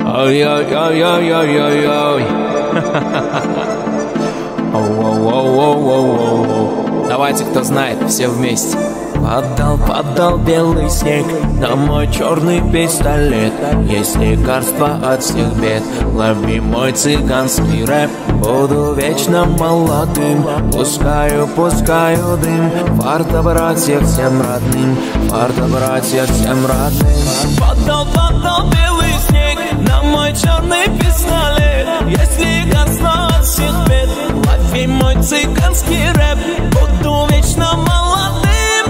Ой-ой-ой-ой-ой-ой-ой. Оу-оу-оу-оу-оу-оу. Давайте, кто знает, все вместе. Падал белый снег на мой черный пистолет. Есть лекарство от всех бед. Лови мой цыганский рэп. Буду вечно молодым. Пускаю дым. Фарта, братья, всем родным. Фарта, братья, всем родным. Падал белый снег на мой черный пистолет. Есть лекарство от всех бед. Лови мой цыганский рэп. Буду вечно молодым.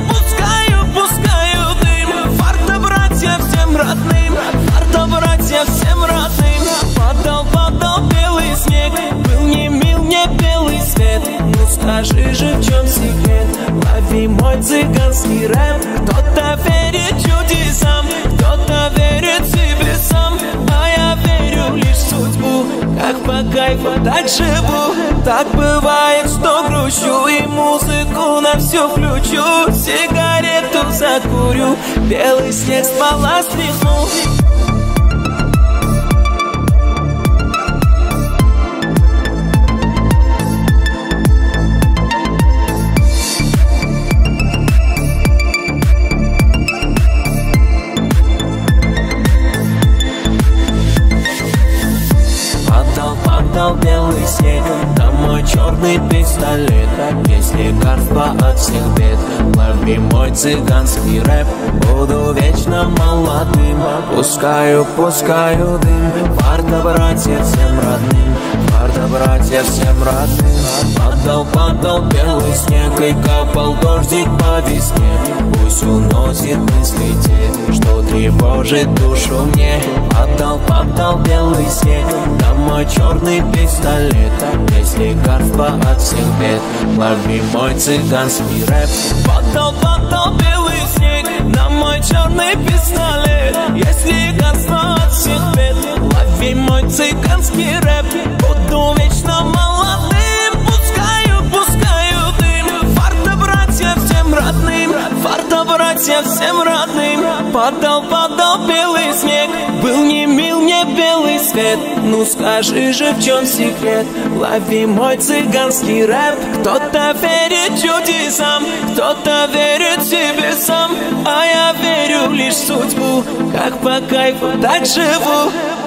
Родным, фарта, братья, всем родным. Падал белый снег. Был не мил мне белый свет. Ну скажи же, в чем секрет? Лови мой цыганский рэп. Кто-то верит чудесам, кто-то верит себе сам. А я верю лишь в судьбу. Как по кайфу, так живу. Так бывает, что грущу и музыку на всю включу. Сигарету закурю, белый снег с пола стряхну. Падал белый снег на мой черный пистолет. Есть лекарство от всех бед. Лови мой цыганский рэп. Буду вечно молодым. Пускаю дым. Фарта, братья, всем родным. Фарта, братья, всем родным. Падал белый снег и капал дождик по весне. Пусть уносит мысли те, что тревожит душу мне. Падал белый снег на мой черный пистолет. Есть лекарство от всех бед. Лови мой цыганский рэп. Падал белый снег на мой черный пистолет. Есть лекарство от всех бед. Лови мой цыганский рэп. Буду вечно молодым. Пускаю дым. Фарта, братья, всем родным. Фарта, братья, всем родным. Падал белый снег. Был не мил мне белый свет. Ну скажи же, в чем секрет? Лови мой цыганский рэп. Кто-то верит чудесам, кто-то верит себе сам. А я верю лишь в судьбу. Как по кайфу, так живу.